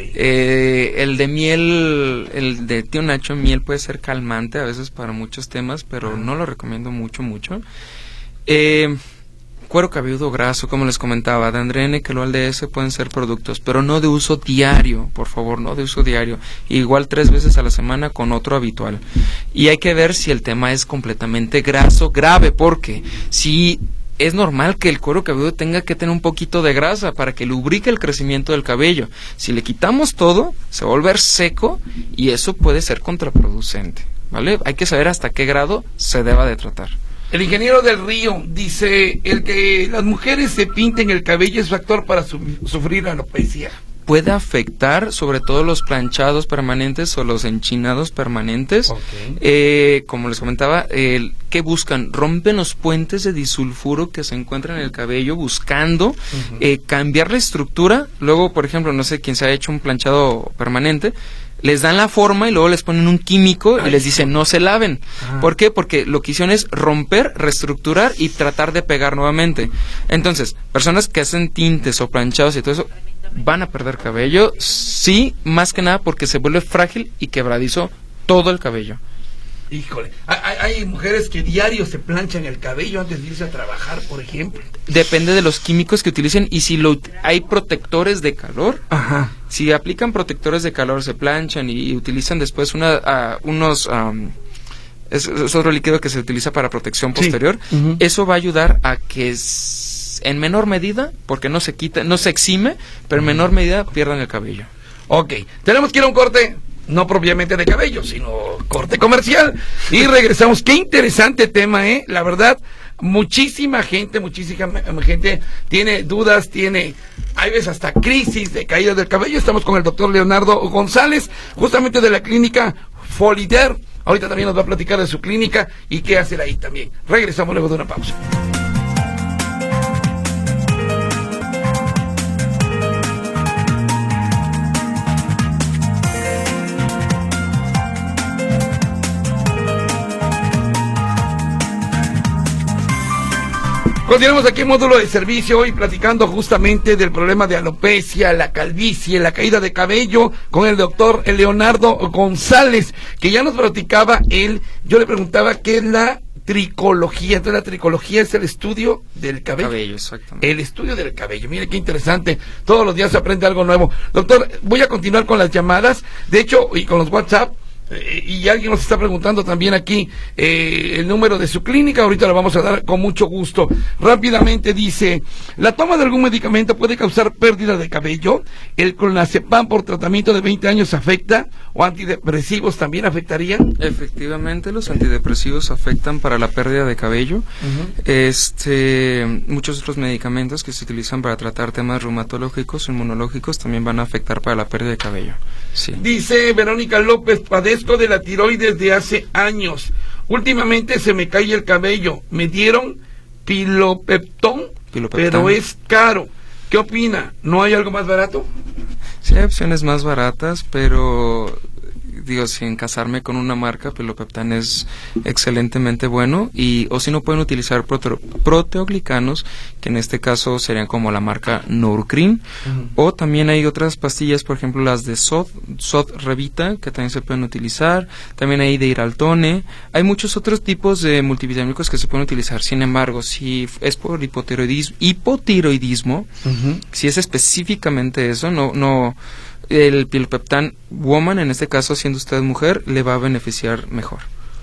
El de miel, el de tío Nacho miel puede ser calmante a veces para muchos temas, pero no lo recomiendo mucho. Cuero cabelludo graso, como les comentaba, Dandrene, Quelol DS pueden ser productos, pero no de uso diario, por favor, no de uso diario. Igual 3 veces a la semana con otro habitual. Y hay que ver si el tema es completamente graso, grave, porque si es normal que el cuero cabelludo tenga que tener un poquito de grasa para que lubrique el crecimiento del cabello. Si le quitamos todo, se va a volver seco y eso puede ser contraproducente, ¿vale? Hay que saber hasta qué grado se deba de tratar. El ingeniero del Río dice, el que las mujeres se pinten el cabello es factor para sufrir alopecia. Puede afectar sobre todo los planchados permanentes o los enchinados permanentes. Como les comentaba, ¿qué buscan? Rompen los puentes de disulfuro que se encuentran en el cabello buscando cambiar la estructura. Luego, por ejemplo, no sé quién se ha hecho un planchado permanente, les dan la forma y luego les ponen un químico y les dicen no se laven. ¿Por qué? Porque lo que hicieron es romper, reestructurar y tratar de pegar nuevamente. Entonces, personas que hacen tintes o planchados y todo eso, ¿van a perder cabello? Sí, más que nada porque se vuelve frágil y quebradizo todo el cabello. Híjole, hay mujeres que diario se planchan el cabello antes de irse a trabajar, por ejemplo. Depende de los químicos que utilicen y si hay protectores de calor. Si aplican protectores de calor, se planchan y utilizan después unos... es otro líquido que se utiliza para protección posterior. Sí. Eso va a ayudar a que en menor medida, porque no se quita, no se exime, pero en menor medida pierdan el cabello. Ok, tenemos que ir a un corte, no propiamente de cabello, sino corte comercial, y regresamos. Qué interesante tema, la verdad. Muchísima gente tiene dudas, hay veces hasta crisis de caída del cabello. Estamos con el doctor Leonardo González, justamente de la clínica Folider. Ahorita también nos va a platicar de su clínica y qué hacer ahí también. Regresamos luego de una pausa. Continuamos aquí en Módulo de Servicio, hoy platicando justamente del problema de alopecia, la calvicie, la caída de cabello, con el doctor Leonardo González, que ya nos platicaba él. Yo le preguntaba qué es la tricología. Entonces la tricología es el estudio del cabello. Exactamente. El estudio del cabello. Mire qué interesante. Todos los días se aprende algo nuevo. Doctor, voy a continuar con las llamadas. De hecho, y con los WhatsApp. Y alguien nos está preguntando también aquí el número de su clínica. Ahorita lo vamos a dar con mucho gusto. Rápidamente dice: ¿la toma de algún medicamento puede causar pérdida de cabello? ¿El clonazepam por tratamiento de 20 años afecta? ¿O antidepresivos también afectarían? Efectivamente, los antidepresivos afectan para la pérdida de cabello. Muchos otros medicamentos que se utilizan para tratar temas reumatológicos, inmunológicos, también van a afectar para la pérdida de cabello. Sí. Dice Verónica López: padezco de la tiroides de hace años. Últimamente se me cae el cabello. Me dieron pilopeptón, pero es caro. ¿Qué opina? ¿No hay algo más barato? Sí, hay opciones más baratas, pero digo, sin casarme con una marca, Pilopeptan es excelentemente bueno, o si no, pueden utilizar proteoglicanos, que en este caso serían como la marca Nourcrin, o también hay otras pastillas, por ejemplo las de Sod Revita, que también se pueden utilizar. También hay de Iraltone. Hay muchos otros tipos de multivitamínicos que se pueden utilizar. Sin embargo, si es por hipotiroidismo, si es específicamente eso, no el Pilopeptan Woman, en este caso siendo usted mujer, le va a beneficiar mejor.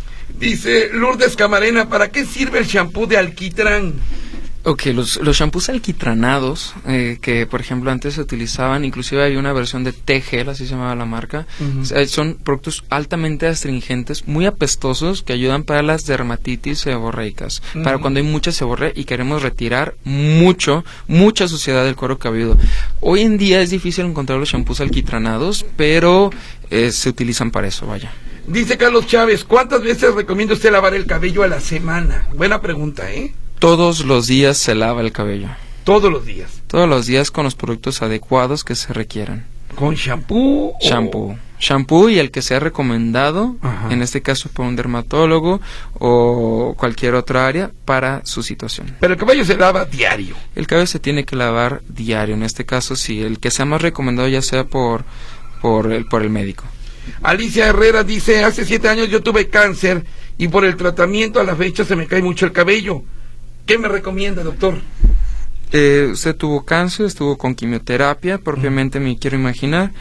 Dice Lourdes Camarena: ¿para qué sirve el shampoo de alquitrán? Ok, los shampoos alquitranados, que por ejemplo antes se utilizaban, inclusive hay una versión de T-Gel, así se llamaba la marca, son productos altamente astringentes, muy apestosos, que ayudan para las dermatitis seborreicas, para cuando hay mucha seborrea y queremos retirar mucha suciedad del cuero cabelludo. Hoy en día es difícil encontrar los shampoos alquitranados, pero se utilizan para eso, vaya. Dice Carlos Chávez: ¿cuántas veces recomienda usted lavar el cabello a la semana? Buena pregunta, Todos los días se lava el cabello. ¿Todos los días? Todos los días, con los productos adecuados que se requieran. ¿Con shampoo? Shampoo y el que sea recomendado, en este caso por un dermatólogo o cualquier otra área para su situación. Pero el cabello se lava diario. El cabello se tiene que lavar diario, en este caso sí, el que sea más recomendado, ya sea por el médico. Alicia Herrera dice: hace 7 años yo tuve cáncer y por el tratamiento a la fecha se me cae mucho el cabello. ¿Qué me recomienda, doctor? Usted tuvo cáncer, estuvo con quimioterapia, propiamente me quiero imaginar.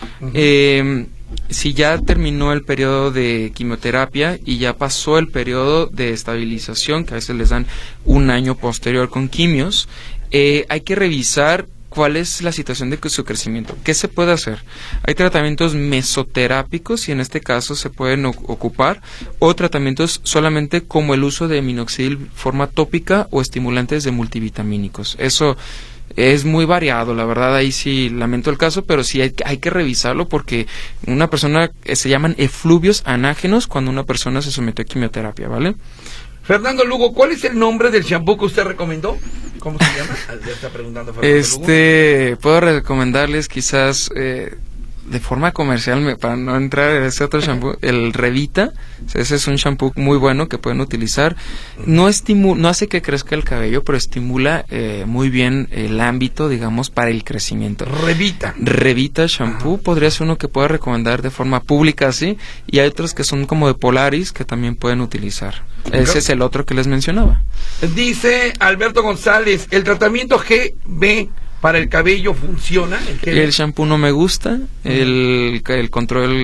Si ya terminó el periodo de quimioterapia y ya pasó el periodo de estabilización, que a veces les dan un año posterior con quimios, hay que revisar cuál es la situación de su crecimiento. ¿Qué se puede hacer? Hay tratamientos mesoterápicos y en este caso se pueden ocupar, o tratamientos solamente como el uso de minoxidil forma tópica o estimulantes de multivitamínicos. Eso es muy variado, la verdad, ahí sí lamento el caso, pero sí hay que revisarlo, porque una persona, se llaman efluvios anágenos cuando una persona se sometió a quimioterapia, ¿vale? Fernando Lugo: ¿cuál es el nombre del shampoo que usted recomendó? ¿Cómo se llama? Ya está preguntando Fernando Lugo. Puedo recomendarles quizás de forma comercial, para no entrar en ese otro shampoo, el Revita. Ese es un shampoo muy bueno que pueden utilizar. No hace que crezca el cabello, pero estimula muy bien el ámbito, digamos, para el crecimiento. Revita shampoo podría ser uno que pueda recomendar de forma pública, sí, y hay otros que son como de Polaris que también pueden utilizar. Ese es el otro que les mencionaba. Dice Alberto González: el tratamiento GB para el cabello funciona? El shampoo no me gusta, el control,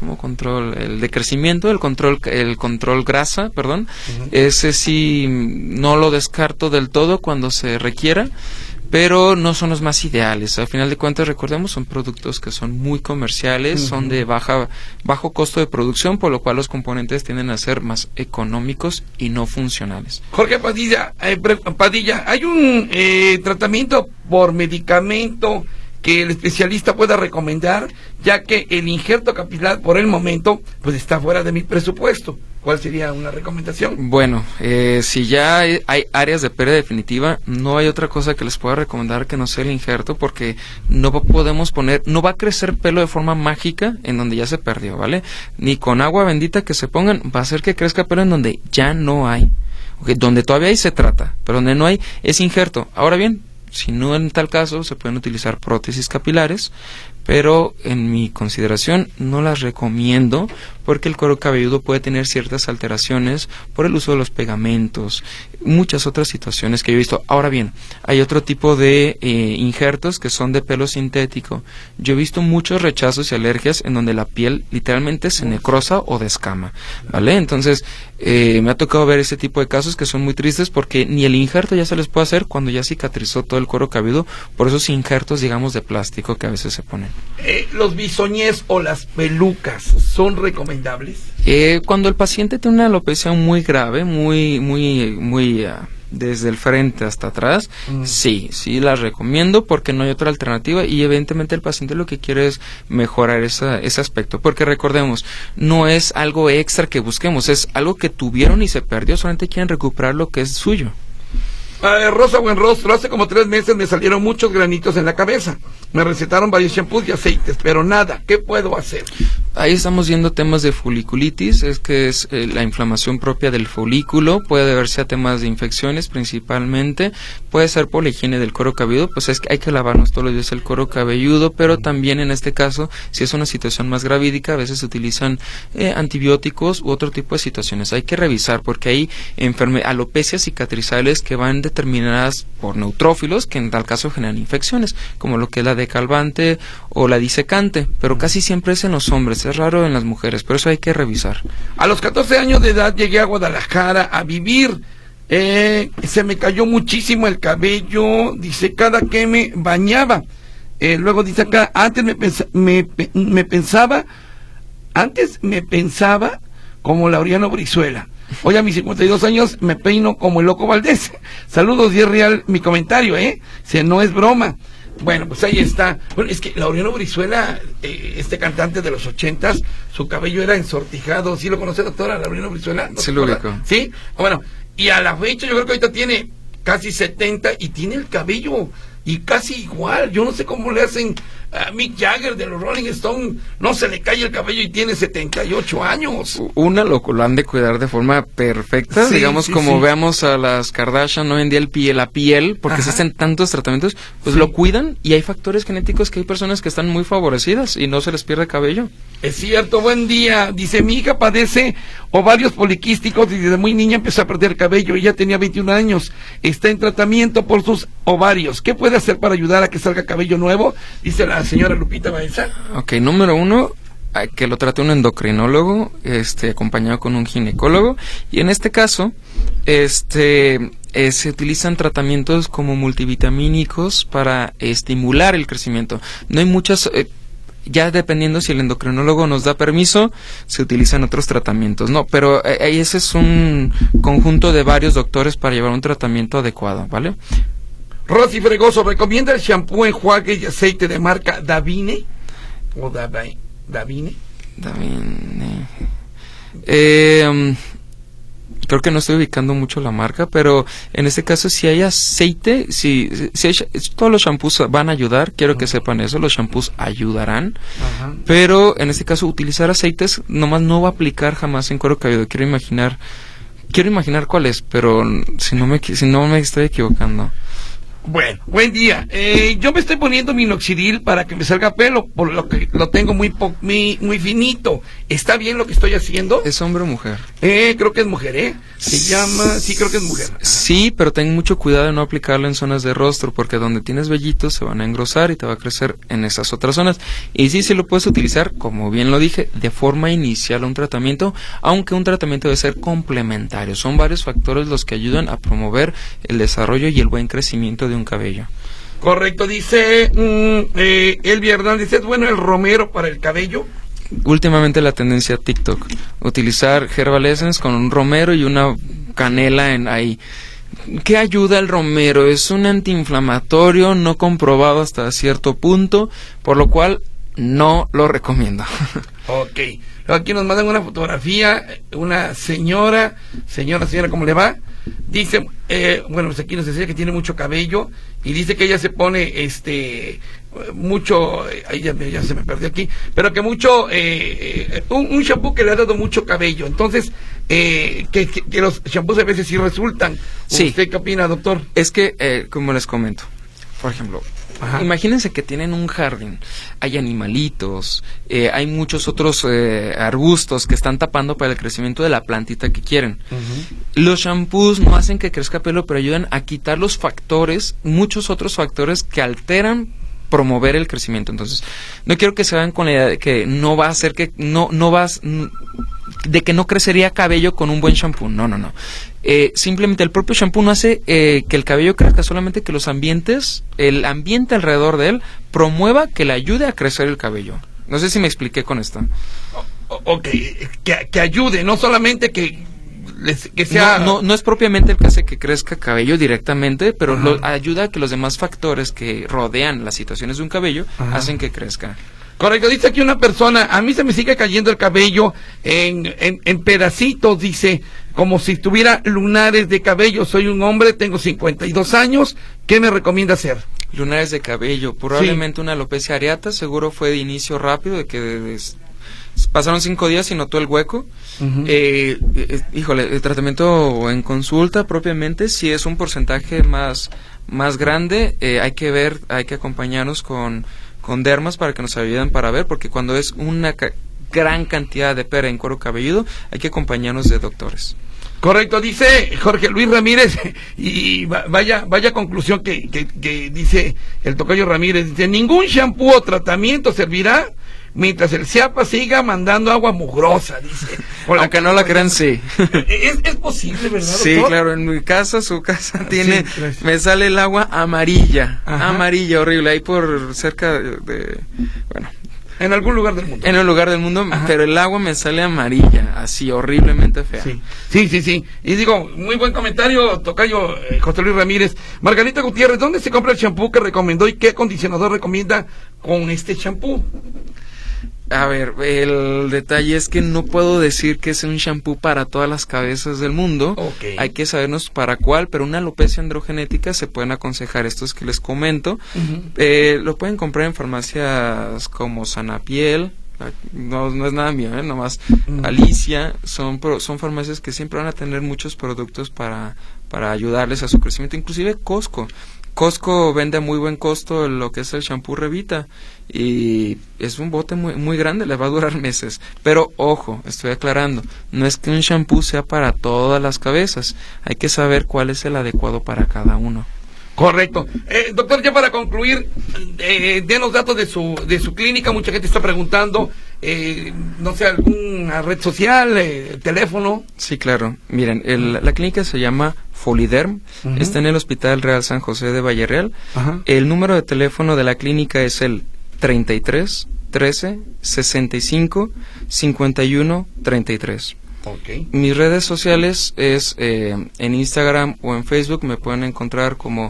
el decrecimiento, el control grasa, perdón, ese sí no lo descarto del todo cuando se requiera, pero no son los más ideales. Al final de cuentas, recordemos, son productos que son muy comerciales, son de bajo costo de producción, por lo cual los componentes tienden a ser más económicos y no funcionales. Jorge Padilla, ¿hay un tratamiento por medicamento que el especialista pueda recomendar, ya que el injerto capilar por el momento pues está fuera de mi presupuesto? ¿Cuál sería una recomendación? Bueno, si ya hay áreas de pérdida definitiva, no hay otra cosa que les pueda recomendar que no sea el injerto, porque no podemos no va a crecer pelo de forma mágica en donde ya se perdió, ¿vale? Ni con agua bendita que se pongan va a hacer que crezca pelo en donde ya no hay. Okay, donde todavía hay se trata, pero donde no hay es injerto. Ahora bien, si no, en tal caso se pueden utilizar prótesis capilares, pero en mi consideración no las recomiendo, porque el cuero cabelludo puede tener ciertas alteraciones por el uso de los pegamentos, muchas otras situaciones que yo he visto. Ahora bien, hay otro tipo de injertos que son de pelo sintético. Yo he visto muchos rechazos y alergias en donde la piel literalmente se necrosa o descama, ¿vale? Entonces, me ha tocado ver ese tipo de casos que son muy tristes, porque ni el injerto ya se les puede hacer cuando ya cicatrizó todo el cuero cabelludo por esos injertos, digamos, de plástico que a veces se ponen. ¿Los bisoñés o las pelucas son recomendables? Cuando el paciente tiene una alopecia muy grave, muy desde el frente hasta atrás, sí las recomiendo, porque no hay otra alternativa, y evidentemente el paciente lo que quiere es mejorar ese aspecto, porque recordemos, no es algo extra que busquemos, es algo que tuvieron y se perdió, solamente quieren recuperar lo que es suyo. Rosa Buenrostro, hace como 3 meses me salieron muchos granitos en la cabeza. Me recetaron varios shampoos y aceites, pero nada. ¿Qué puedo hacer? Ahí estamos viendo temas de foliculitis, es la inflamación propia del folículo, puede deberse a temas de infecciones principalmente, puede ser por la higiene del cuero cabelludo, pues es que hay que lavarnos todos los días el cuero cabelludo, pero también en este caso, si es una situación más gravídica, a veces se utilizan antibióticos u otro tipo de situaciones. Hay que revisar, porque hay alopecias cicatrizales que van determinadas por neutrófilos, que en tal caso generan infecciones, como lo que es la decalvante o la disecante, pero casi siempre es en los hombres, es raro en las mujeres, por eso hay que revisar. A los 14 años de edad llegué a Guadalajara a vivir. Se me cayó muchísimo el cabello, dice, cada que me bañaba. Luego dice acá, antes me pensaba como Laureano Brizuela. Hoy a mis 52 años me peino como el Loco Valdés. Saludos, y es real mi comentario, si no es broma. Bueno, pues ahí está. Bueno, es que Laureano Brizuela, este cantante de los 80s, su cabello era ensortijado. ¿Sí lo conoce, doctora, Laureano Brizuela? ¿No sí lo ubico. ¿Sí? Bueno, y a la fecha yo creo que ahorita tiene casi 70 y tiene el cabello y casi igual. Yo no sé cómo le hacen a Mick Jagger de los Rolling Stones, no se le cae el cabello y tiene 78 años. Lo han de cuidar de forma perfecta, digamos, como veamos a las Kardashian hoy en día, la piel, porque se hacen tantos tratamientos, pues lo cuidan, y hay factores genéticos que hay personas que están muy favorecidas y no se les pierde cabello. Es cierto, buen día. Dice, mi hija padece ovarios poliquísticos y desde muy niña empezó a perder cabello. Ella tenía 21 años, está en tratamiento por sus ovarios. ¿Qué puede hacer para ayudar a que salga cabello nuevo? Dice la señora Lupita Baeza. Ok, número 1, que lo trate un endocrinólogo, acompañado con un ginecólogo, y en este caso, se utilizan tratamientos como multivitamínicos para estimular el crecimiento. No hay muchas, ya dependiendo si el endocrinólogo nos da permiso, se utilizan otros tratamientos, no, pero ese es un conjunto de varios doctores para llevar un tratamiento adecuado, ¿vale? Rosy Fregoso, ¿recomienda el shampoo, enjuague y aceite de marca Davine? ¿O Davine? Davine. Creo que no estoy ubicando mucho la marca, pero en este caso, si hay aceite, si hay, todos los shampoos van a ayudar, quiero que sepan eso, los shampoos ayudarán, pero en este caso utilizar aceites nomás no va a aplicar jamás en cuero cabelludo. Quiero imaginar cuál es, pero si no me estoy equivocando. Bueno, buen día. Yo me estoy poniendo minoxidil para que me salga pelo, por lo que lo tengo muy finito. ¿Está bien lo que estoy haciendo? ¿Es hombre o mujer? Creo que es mujer, Se llama... Sí, creo que es mujer. Sí, pero ten mucho cuidado de no aplicarlo en zonas de rostro, porque donde tienes vellitos se van a engrosar y te va a crecer en esas otras zonas. Y sí lo puedes utilizar, como bien lo dije, de forma inicial a un tratamiento, aunque un tratamiento debe ser complementario. Son varios factores los que ayudan a promover el desarrollo y el buen crecimiento de un cabello. Correcto, dice Elvia Hernández, ¿es bueno el romero para el cabello? Últimamente la tendencia TikTok, utilizar Herbal Essence con un romero y una canela ahí. ¿Qué ayuda el romero? Es un antiinflamatorio no comprobado hasta cierto punto, por lo cual no lo recomiendo. Ok, aquí nos mandan una fotografía, una señora, ¿cómo le va? Dice, bueno, pues aquí nos decía que tiene mucho cabello y dice que ella se pone mucho, ahí ya se me perdió aquí, pero que mucho, un shampoo que le ha dado mucho cabello, entonces, que los shampoos a veces sí resultan. Sí. ¿Usted qué opina, doctor? Es que, como les comento, por ejemplo, ajá, imagínense que tienen un jardín, hay animalitos, hay muchos otros arbustos que están tapando para el crecimiento de la plantita que quieren. Los shampoos no hacen que crezca pelo, pero ayudan a quitar los factores, muchos otros factores que alteran promover el crecimiento. Entonces, no quiero que se vayan con la idea de que no va a hacer que de que no crecería cabello con un buen shampoo. No. Simplemente el propio shampoo no hace que el cabello crezca, solamente que el ambiente alrededor de él promueva que le ayude a crecer el cabello. No sé si me expliqué con esto. Ok, que ayude, no solamente que sea... No es propiamente el que hace que crezca cabello directamente, pero ayuda a que los demás factores que rodean las situaciones de un cabello hacen que crezca. Correcto, dice aquí una persona, a mí se me sigue cayendo el cabello en pedacitos, dice, como si tuviera lunares de cabello. Soy un hombre, tengo 52 años, ¿qué me recomienda hacer? Lunares de cabello, probablemente una alopecia areata, seguro fue de inicio rápido, de que pasaron 5 días y notó el hueco. Híjole, el tratamiento en consulta propiamente, si es un porcentaje más grande, hay que acompañarnos con dermas para que nos ayuden para ver, porque cuando es una gran cantidad de pera en cuero cabelludo, hay que acompañarnos de doctores. Correcto, dice Jorge Luis Ramírez, y vaya conclusión que dice el tocayo Ramírez, dice, ningún shampoo o tratamiento servirá mientras el CIAPA siga mandando agua mugrosa, dice. Aunque no la crean, sí. ¿Es posible, verdad, doctor? Sí, claro, en mi casa, su casa tiene, me sale el agua amarilla, horrible, ahí por cerca de bueno. En algún lugar del mundo. En un lugar del mundo, pero el agua me sale amarilla, así, horriblemente fea. Sí. Y digo, muy buen comentario, tocayo José Luis Ramírez. Margarita Gutiérrez, ¿dónde se compra el shampoo que recomendó y qué acondicionador recomienda con este shampoo? A ver, el detalle es que no puedo decir que es un shampoo para todas las cabezas del mundo. Okay. Hay que sabernos para cuál, pero una alopecia androgenética se pueden aconsejar estos que les comento. Lo pueden comprar en farmacias como Sanapiel. No es nada mío, nomás Alicia. Son farmacias que siempre van a tener muchos productos para ayudarles a su crecimiento. Inclusive Costco vende a muy buen costo lo que es el shampoo Revita, y es un bote muy grande, le va a durar meses. Pero ojo, estoy aclarando, no es que un shampoo sea para todas las cabezas, hay que saber cuál es el adecuado para cada uno. Correcto. Doctor, ya para concluir, denos datos de su clínica. Mucha gente está preguntando, no sé, alguna red social, teléfono. Sí, claro. Miren, la clínica se llama Foliderm, está en el Hospital Real San José de Vallereal. El número de teléfono de la clínica es el 33 13 65 51 33. Okay. Mis redes sociales es en Instagram o en Facebook, me pueden encontrar como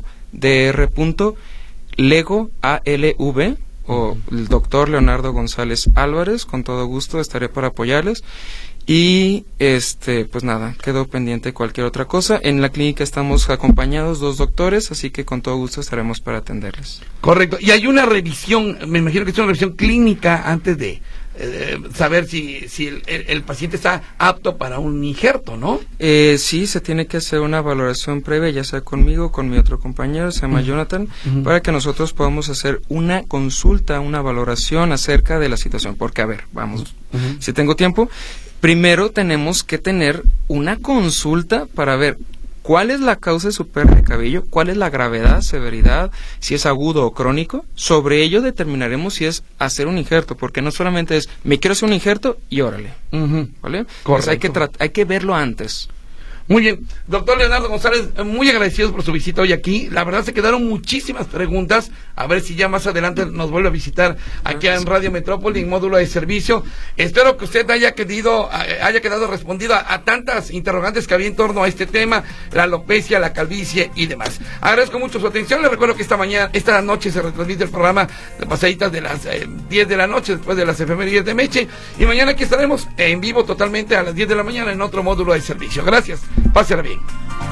dr.lego, ALV, o el doctor Leonardo González Álvarez. Con todo gusto estaré para apoyarles. Y pues nada, quedo pendiente de cualquier otra cosa. En la clínica estamos acompañados 2 doctores, así que con todo gusto estaremos para atenderles. Correcto. Y hay una revisión, me imagino que es una revisión clínica antes de saber si el paciente está apto para un injerto, ¿no? Sí, se tiene que hacer una valoración previa, ya sea conmigo, con mi otro compañero, se llama Jonathan, para que nosotros podamos hacer una consulta, una valoración acerca de la situación. Porque, a ver, vamos, si tengo tiempo, primero tenemos que tener una consulta para ver cuál es la causa de su pérdida de cabello, cuál es la gravedad, severidad, si es agudo o crónico. Sobre ello determinaremos si es hacer un injerto, porque no solamente es, me quiero hacer un injerto y órale, ¿vale? Pues hay que verlo antes. Muy bien, doctor Leonardo González, muy agradecidos por su visita hoy aquí. La verdad se quedaron muchísimas preguntas, a ver si ya más adelante nos vuelve a visitar aquí en Radio Metrópoli en módulo de servicio. Espero que usted haya quedado respondido a tantas interrogantes que había en torno a este tema, la alopecia, la calvicie y demás. Agradezco mucho su atención, les recuerdo que esta noche se retransmite el programa de pasaditas de las 10 de la noche, después de las efemérides de Meche, y mañana aquí estaremos en vivo totalmente a las 10 de la mañana en otro módulo de servicio. Gracias. Pásela bien.